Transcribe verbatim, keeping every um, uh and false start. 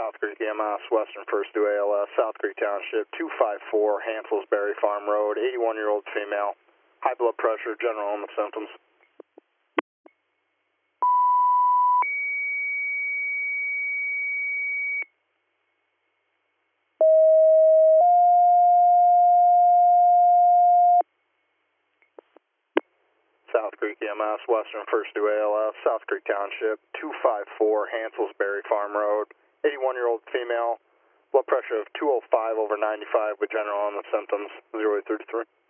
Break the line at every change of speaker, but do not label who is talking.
South Creek E M S, Western First to A L S, South Creek Township, two five four, Hanselsberry Farm Road, eighty-one-year-old female, high blood pressure, general illness symptoms. South Creek E M S, Western First to A L S, South Creek Township, two five four, Hanselsberry Farm Road, eighty-one-year-old female, blood pressure of two oh five over ninety-five with general illness symptoms, zero eight thirty-three.